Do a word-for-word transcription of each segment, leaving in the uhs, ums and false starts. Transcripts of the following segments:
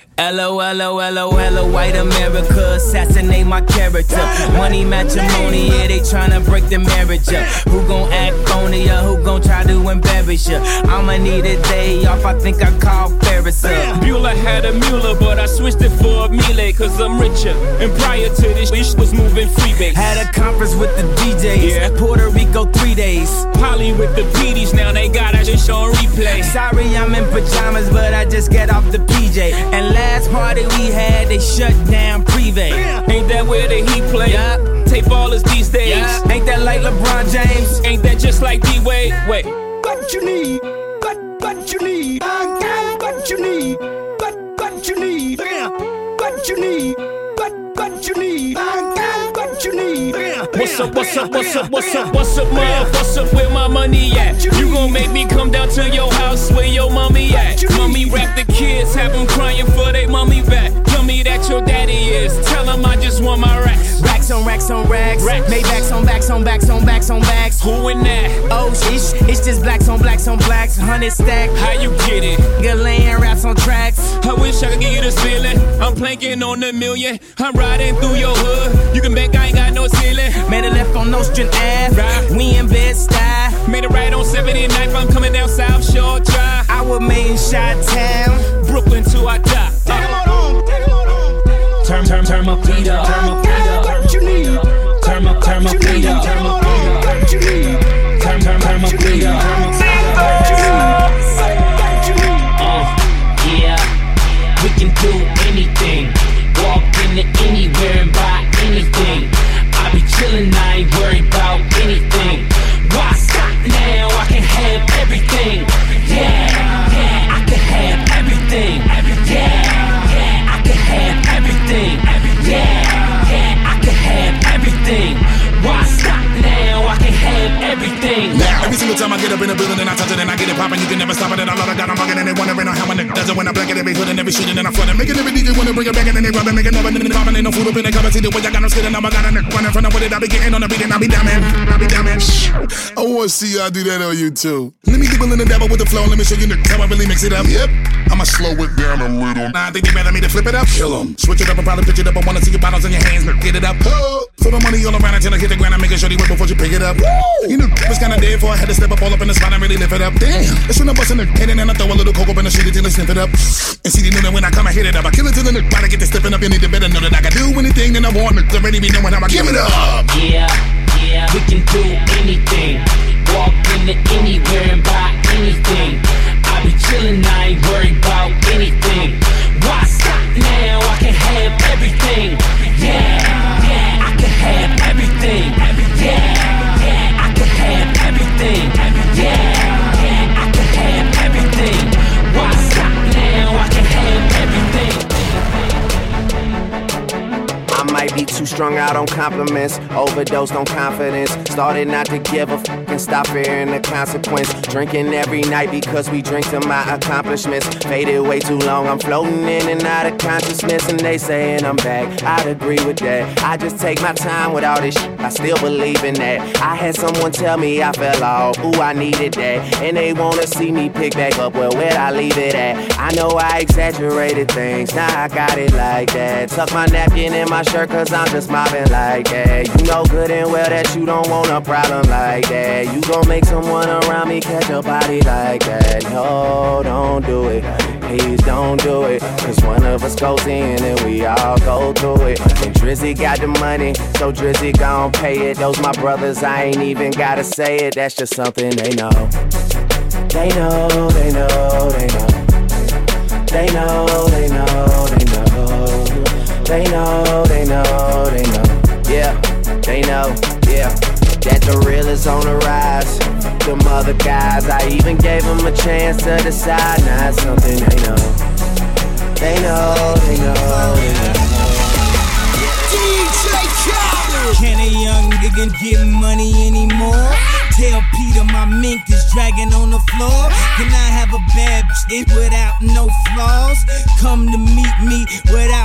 L O L O L O L O, white America, assassinate my character. Money matrimony, yeah, they tryna break the marriage up. Who gon' act phony or who gon' try to embarrass ya? I'ma need a day off, I think I call Ferris up. Bueller had a Mueller, but I switched it for a Miele, cause I'm richer. And prior to this, this was moving freebase. Had a conference with the D Js, yeah. Puerto Rico three days. Polly with the P Ds, now they got that shit on replay. Sorry, I'm in pajamas, but I just get off the P J. And last party we had, they shut down Privé. Ain't that where the Heat play? Yep. Tape ballers these days. Yep. Ain't that like LeBron James? Ain't that just like D-Wade? Wait. What you need? What, what you need? I got what you need. What, what you need? What you need? What, what you need? I got what you need. What's up, what's up, what's up, what's up, what's up, mom? What's up, where my money at? You gon' make me come down to your house where your mommy at? Mommy rap the kids, have them crying for they mommy back. Tell me that your daddy is, tell him I just want my racks. Racks on racks on racks, racks. Maybachs on backs on backs on backs on backs. Who in that? Oh, it's, it's just blacks on blacks on blacks, hundred stack. How you get it? Good laying raps on tracks. I wish I could give you this feeling. I'm planking on a million. I'm riding through your hood. You can bet I ain't got no ceiling. Made a left on Nostrand Ave. Right. We in Bed-Stuy. Made a right on seventy-ninth. I'm coming down South Shore Drive. I was made in Chi-Town, Brooklyn till I die. Take 'em on home. Take 'em on home. Turn, turn, turn my feet up. Turn my feet up. What you need? Turn my, turn my feet up. Turn my feet up. What you need? Turn, turn, turn my feet up. What you need? Uh, yeah, we can do anything. Walk into anywhere and buy anything. I be chillin', I ain't worried about anything. Why stop now? I can have everything. Yeah, yeah, I can have everything. Yeah, yeah, I can have everything. Yeah, yeah, I can have everything. Why stop now? I can have everything. Now, every single time I get up in the building and I touch it and I get it poppin', you can never stop it. And I love it, got I'm bugging and they wondering how my nigga does it when I black it every hood and every shooting and I front it. Making every D J wanna bring it back and then they rub it, making never nigga poppin', ain't no food up in the cover. See the way I got no skin and now I got a neck running from the way that I be getting on the beat and I be down, man. I be down, man. I wanna see y'all do that on YouTube. Let me dibble in the dabble with the flow. Let me show you niggas how I really mix it up. Yep. I'ma slow it down a little. Nah, I think they better me to flip it up. Kill 'em. Switch it up and probably pitch it up. I wanna see your bottles in your hands. Get it up. Oh. Throw the money all around until I hit the ground. I'm making sure they work before you pick it up. Woo. You knew it was kinda dead before I had to step up all up in the spot and really lift it up. Damn. It's when I bust in the head and then I throw a little coke up in the shit until I sniff it up. And see, they know that when I come, I hit it up. I kill it till the nigga get to stepping up. You need to better know that I can do anything that I want. Niggas already be knowing how I give it up. Yeah, yeah, we can do anything. Walk into anywhere and buy anything. I be chillin', I ain't worried about anything. Why stop now? I can have everything. Yeah, yeah, I can have everything. Yeah, yeah, I can have everything. Yeah, yeah, I can have everything. Why stop now? I can have everything. I might be too strung out on compliments, overdosed on confidence. Started not to give a f and stop fearing the consequence. Drinking every night because we drink to my accomplishments. Faded way too long, I'm floating in and out of consciousness. And they saying I'm back, I'd agree with that. I just take my time with all this shit, I still believe in that. I had someone tell me I fell off, ooh, I needed that. And they wanna see me pick back up, well, where'd I leave it at? I know I exaggerated things, now I got it like that. Tuck my napkin in my shirt cause I'm just mobbing like that. You know good and well that you don't want a problem like that. You gon' make someone around me catch a body like that. No, don't do it, please don't do it. Cause one of us goes in and we all go through it. And Drizzy got the money, so Drizzy gon' pay it. Those my brothers, I ain't even gotta say it. That's just something they know. They know, they know, they know. They know, they know, they know. They know, they know, they know. Yeah, they know, yeah. That the real is on the rise. Them other guys, I even gave them a chance to decide. Now it's something they know. They know, they know, they know. D J Khaled. Can a young nigga get money anymore? Tell Peter my mink is dragging on the floor. Can I have a bad bitch without no flaws? Come to meet me without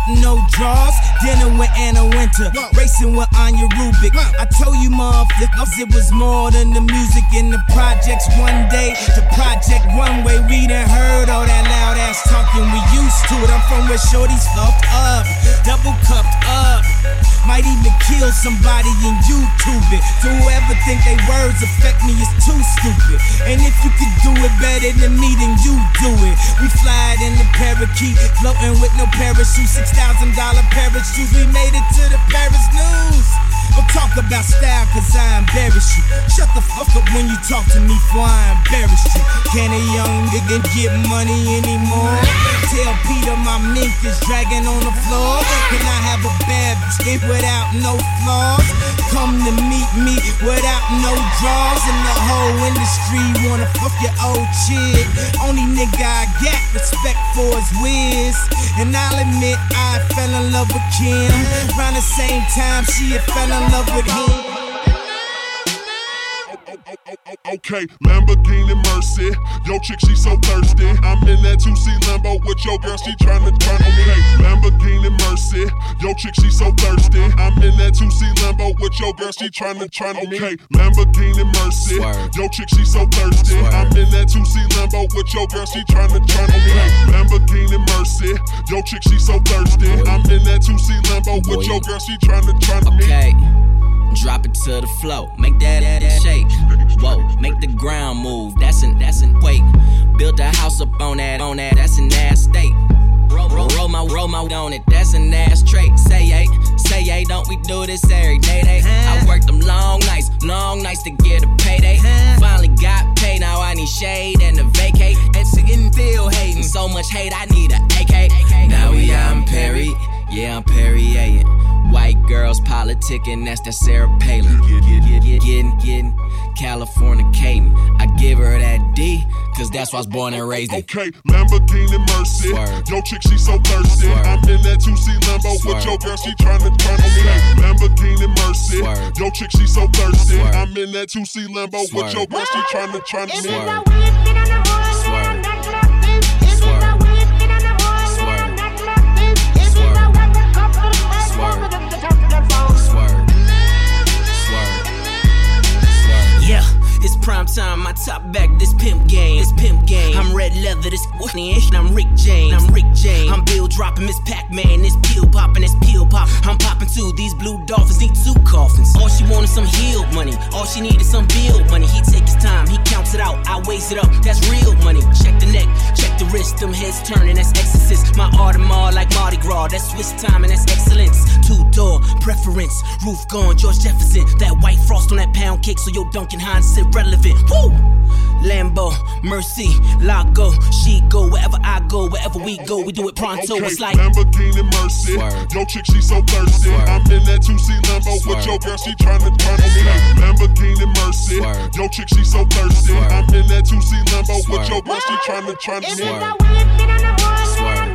no draws. Dinner with Anna Winter, racing with Anya Rubik. I told you, motherfuckers, it was more than the music in the projects. One day, the project one way. We done heard all that loud ass talking. We used to it. I'm from where shorties fucked up, double cupped up. Might even kill somebody in YouTube it. To whoever think they words affect me is too stupid. And if you could do it better than me, then you do it. We fly in the parakeet, floating with no parachute. Six thousand dollar parachutes. We made it to the Paris news. Don't talk about style, cause I embarrass you. Shut the fuck up when you talk to me, for I embarrass you. Can a young nigga get money anymore? Tell Peter my mink is dragging on the floor. Can I have a bad bitch without no flaws? Come to meet me without no draws. And the whole industry wanna fuck your old chick. Only nigga I got respect for is Wiz. And I'll admit I fell in love with Kim. Around the same time she had fell in love with him. Okay, Lamborghini Mercy. Yo, chick, she so thirsty. I'm in that two C Lambo with your girl, she tryna turn. Okay, Lamborghini Mercy. Yo, chick, she so thirsty. I'm in that two C Lambo with your girl, she tryna turn. Okay, Lamborghini Mercy. Yo, chick, she so thirsty. I'm in that two C Lambo with your girl, she tryna turn. Okay, Lamborghini Mercy. Yo, chick, she so thirsty. I'm in that two C Lambo with your girl, she tryna turn. Okay. Drop it to the floor, make that, that, that shake. Whoa, make the ground move, that's an, that's an quake. Build a house up on that, on that, that's an ass state. Roll, roll, roll my, roll my on it, that's an ass trait. Say hey, say hey, don't we do this every day, day? I worked them long nights, long nights to get a payday. Finally got paid, now I need shade and a vacate. And sitting still hating, so much hate, I need a A K. Now we out in Perry, yeah, I'm Perrier. White girls politicking, that's that Sarah Palin. Getting, getting, Californicating. I give her that D, cause that's why I was born and raised in. Okay, Lamborghini Mercy. Swerve. Yo, chick, she so thirsty. Swerve. I'm in that two C Lambo Swerve. With your girl, she tryna turn. Okay, Lamborghini Mercy. Swerve. Yo, chick, she so thirsty. Swerve. I'm in that two C Lambo Swerve. With your girl, she tryna turn. Swerve. Swerve. Yeah, it's prime time, my top back, this pimp game, this pimp game. I'm red leather, this Whitney, and I'm Rick James, I'm Rick James. I'm Bill dropping, Miss Pac-Man, this peel popping, this peel pop. I'm popping too, these blue dolphins need two coffins. All she wanted some healed money, all she needed some bill money. He take his time, he counts it out, I weighs it up, that's real money. Check the neck, check the wrist, them heads turning, that's exorcist. My Audemars like Mardi Gras, that's Swiss time and that's excellence. Two-door preference, roof gone, George Jefferson. That white frost on that pound cake, so your Duncan Hines sit relevant. Woo! Lambo, Mercy, Lago, she go wherever I go, wherever we go, we do it pronto. Okay, it's like Lamborghini Mercy. Swerve. Yo, chick, she so thirsty. Swerve. I'm in that two C Lambo Swerve. With your girl, she tryna turn. Okay, Lamborghini Mercy. Swerve. Yo, chick, she so thirsty. Swerve. I'm in that two C Lambo Swerve. With your girl, she tryna turn. Swerve. Swerve.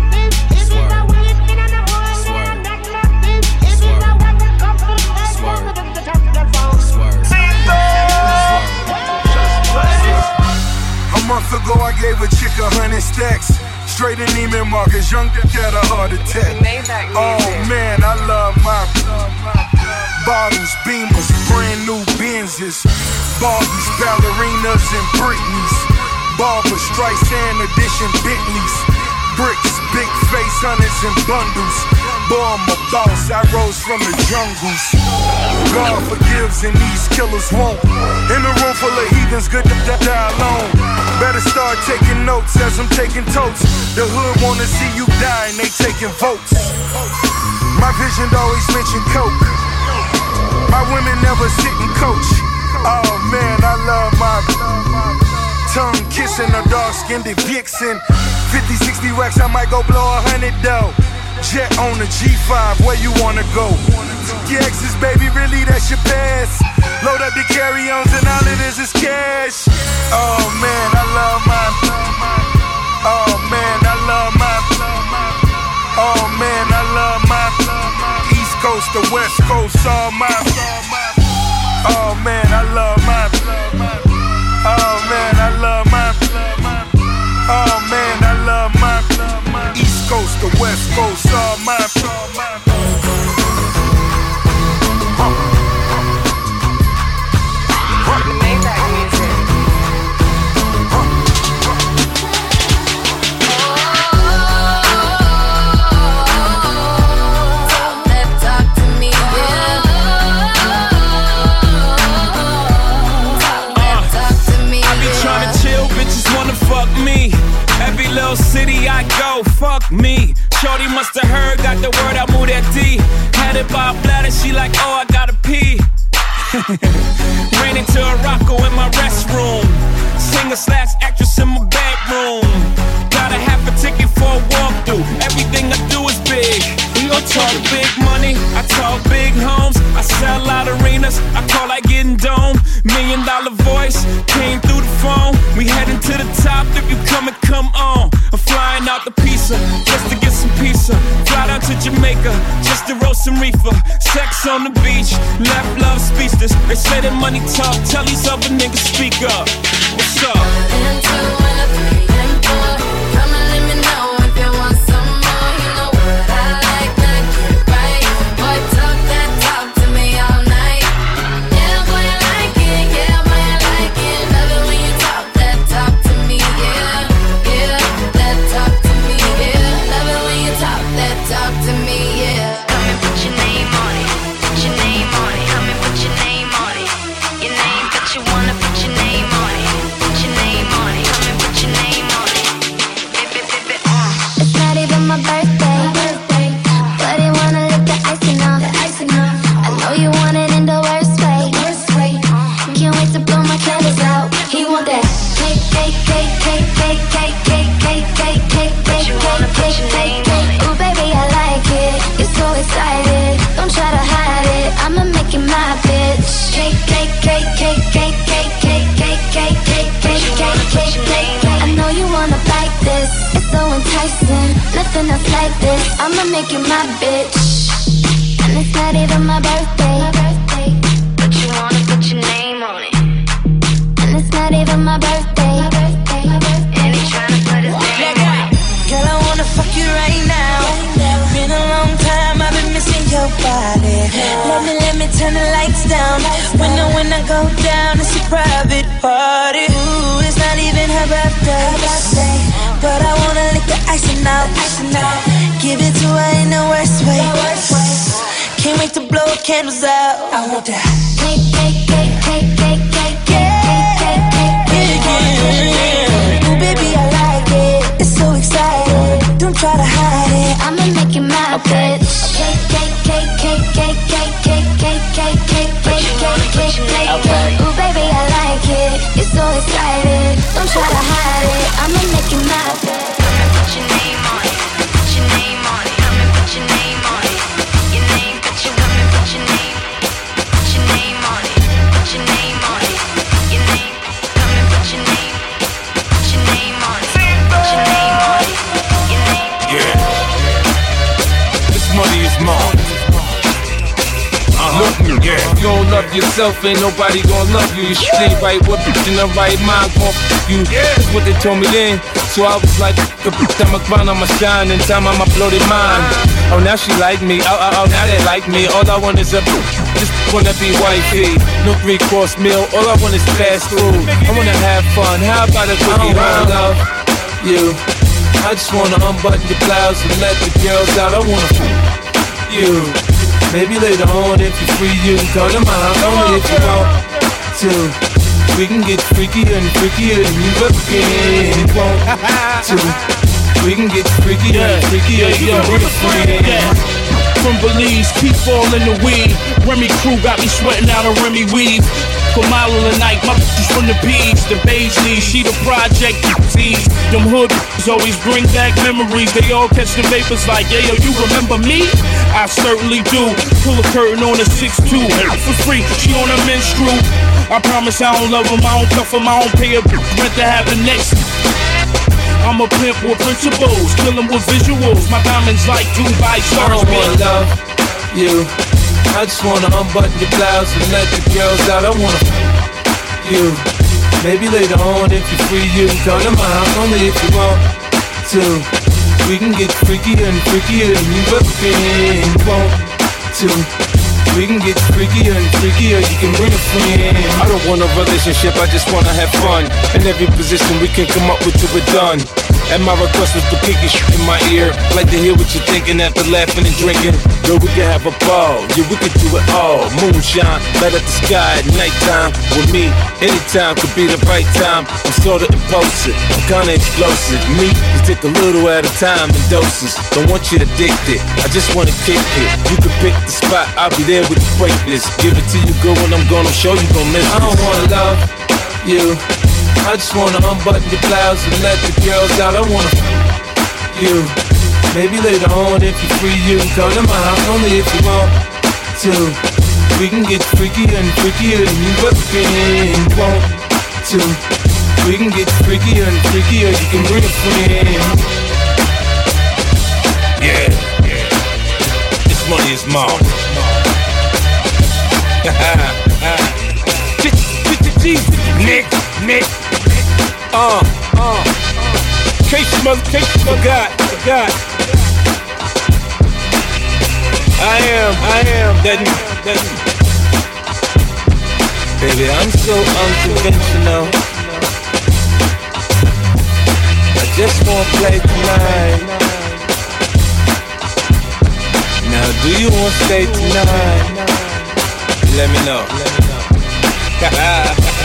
A month ago I gave a chick a hundred stacks. Straight in Neiman Marcus, young dick had a heart attack. Oh man, I love my bottles, Beamers, brand new Benzes, Barbies, ballerinas, and Britneys, Barbara Streisand edition Bentleys, bricks, big face, hundreds and bundles. Boy, I'm a boss, I rose from the jungles. God forgives and these killers won't. In a room full of heathens, good to die alone. Better start taking notes as I'm taking totes. The hood wanna see you die and they taking votes. My vision always mention coke. My women never sit and coach. Oh man, I love my tongue kissing a dark-skinned vixen. Fifty, sixty racks, I might go blow a hundred though. Jet on the G five, where you wanna go? Your exes, baby, really that's your past. Load up the carry-ons and all it is is cash. Oh man, I love my. Oh man, I love my. Oh man, I love my. East Coast to West Coast, all my. Oh man, I love my. Oh man, I love my. Oh man, I love my. East Coast Coast, the West Coast, all mine, all mine. City I go, fuck me. Shorty musta heard, got the word, I moved that D. Had it by a bladder, she like, oh, I gotta pee. Ran into a rocko in my restroom. Singer slash actress in my bedroom. Got a half a ticket for a walkthrough. Everything I do is big. We gon' talk big money, I talk big homes. I sell out arenas, I call like getting dome. Million dollar voice, came through the phone. We heading to the top, if you come and come on. I'm flying out the pizza, just to get some pizza. Fly down to Jamaica, just to roast some reefer. Sex on the beach, left love speechless. They say that money talk, tell these other niggas speak up. What's up? And two and a three and four. Come and let me know if you want some more. You know what I like, not get it right. Boy, talk that talk to me all night. Yeah, boy, I like it. Yeah, boy, I like it. Love it when you talk that talk to me. Yeah, yeah, that talk to me. Yeah, love it when you talk that talk to me. Yeah. Come and put your name on it. Put your name on it. Come and put your name on it. Your name, but you wanna put your name on it. Put your name on it. Come and put your name on it. Baby, baby, uh. It's not even my birthday, but he wanna lick the icing off. I know you want it in the worst way. Can't wait to blow my candles out. He want that cake, cake, cake, cake, cake, cake, cake, cake, cake, cake, cake, cake, cake, cake. Ooh, baby, I like it. You're so excited. Don't try to hide it. I'ma make it my bitch. Cake, cake, cake, cake, cake, cake, cake, cake, cake, cake, cake, cake, cake, cake. I know you wanna bite this. It's so enticing. Nothing else like this. I'ma make it my bitch. And it's not even my birthday. But you wanna put your name on it. And it's not even my birthday. And he tryna put his name on it. Girl, I wanna fuck you right now. Been a long time, I've been missing your body. Let me, let me turn the lights down. When I, when I go down, it's a private party. Ooh, it's not even her birthday. But I wanna lick the icing out. Give it to her in the worst way. Can't wait to blow candles out. I want that. Cake, cake, cake, cake, cake, cake, cake, cake, cake, cake. Ooh, baby, I like it. It's so exciting. Don't try to hide it. I'ma make it my bitch. Cake, cake, cake, cake, cake, cake, cake, cake, cake, cake, cake, cake, cake, cake. Ooh, baby, I like it. You're so excited. Don't try to hide it. I'ma make it my bitch. Come and put your name on it. Put your name on it. Come and put your name on it. Your name, but you come and put your name. Put your name on it. Put your name on it. Your name, come and put your name. Put your name on it. Put your name on it. Your name. Yeah. This money is mine. Uh-huh. Look, yeah. If you don't love yourself, ain't nobody gonna love you. You should think right, what bitch in the right mind gon' f you. That's what they told me then. So I was like, I'ma grind, I'ma shine, and time I'ma blow their mind. Oh, now she like me, oh, oh, oh, now they like me. All I want is a just wanna be wifey. No three-course meal, all I want is fast food. I wanna have fun, how about a cookie? I love you. I just wanna unbutton your blouse and let the girls out. I wanna f you. Maybe later on if you're free, you can come to mine. Only if you want to. We can get freakier and freakier than you ever been. If you want to. We can get freakier and freakier than you ever been. From Belize, keep falling the weed. Remy Crew got me sweating out a Remy weave. For mile of the night, my bitches from the B's, the Baisley, she the project Z's. Them hood always bring back memories. They all catch the vapors like, yeah, yo, you remember me? I certainly do. Pull a curtain on a six two for free. She on a menstrual. I promise I don't love him, I don't cuff him, I don't pay a rent to have the next. I'm a pimp with principles, kill him with visuals. My diamonds like Dubai stars. I don't wanna love you. I just wanna unbutton your blouse and let the girls out. I wanna f you. Maybe later on if you're free, you can come to my house only if you want to. we can get freakier and freakier than you've ever been. Want to? We can get freakier and freakier, you can bring a friend. I don't want a relationship, I just wanna have fun. In every position we can come up with till we're done. And my request was to kick your shit in my ear. Like to hear what you're thinking after laughing and drinking. Girl, we can have a ball, yeah, we can do it all. Moonshine, light up the sky at nighttime. With me, anytime could be the right time. I'm sorta impulsive, I'm kinda explosive. Me, you take a little at a time in doses. Don't want you addicted, I just wanna kick it. You can pick the spot, I'll be there with the breakfast. Give it to you, girl, when I'm gone, I'm sure you gon' miss it. I don't wanna love you, I just wanna unbutton your blouse and let the girls out. I wanna f you. Maybe later on if you're free, you can come to my house only if you want to. We can get freakier and freakier than you've ever been. Want to? We can get freakier and freakier. You can bring a friend. Yeah, yeah. This money is mine. Nick, Nick. Uh, uh. Case your mother, case your forgot, forgot. I am, I am that, that. Baby, I'm so unconventional. I just wanna play tonight. Now, do you wanna stay tonight? Let me know. Let me know.